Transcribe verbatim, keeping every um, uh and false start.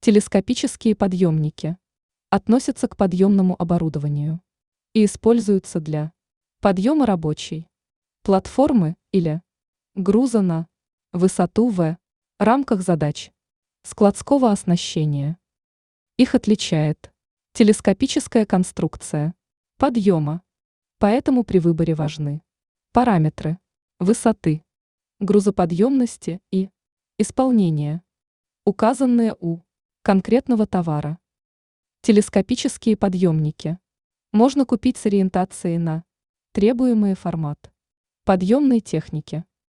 Телескопические подъемники относятся к подъемному оборудованию и используются для подъема рабочей платформы или груза на высоту в рамках задач складского оснащения. Их отличает телескопическая конструкция подъема, поэтому при выборе важны параметры высоты, грузоподъемности и исполнения, указанные у конкретного товара. Телескопические подъемники можно купить с ориентацией на требуемый формат подъемной техники.